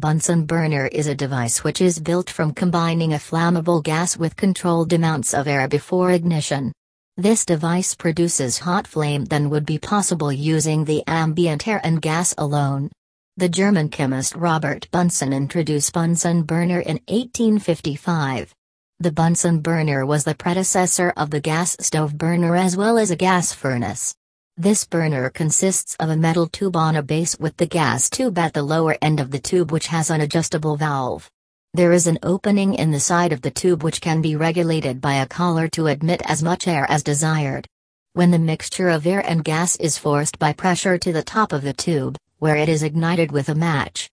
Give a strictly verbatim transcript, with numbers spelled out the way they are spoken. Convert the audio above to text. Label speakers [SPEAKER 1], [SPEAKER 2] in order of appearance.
[SPEAKER 1] Bunsen burner is a device which is built from combining a flammable gas with controlled amounts of air before ignition. This device produces hot flame than would be possible using the ambient air and gas alone. The German chemist Robert Bunsen introduced Bunsen burner in eighteen fifty-five. The Bunsen burner was the predecessor of the gas stove burner as well as a gas furnace. This burner consists of a metal tube on a base with the gas tube at the lower end of the tube which has an adjustable valve. There is an opening in the side of the tube which can be regulated by a collar to admit as much air as desired. When the mixture of air and gas is forced by pressure to the top of the tube, where it is ignited with a match,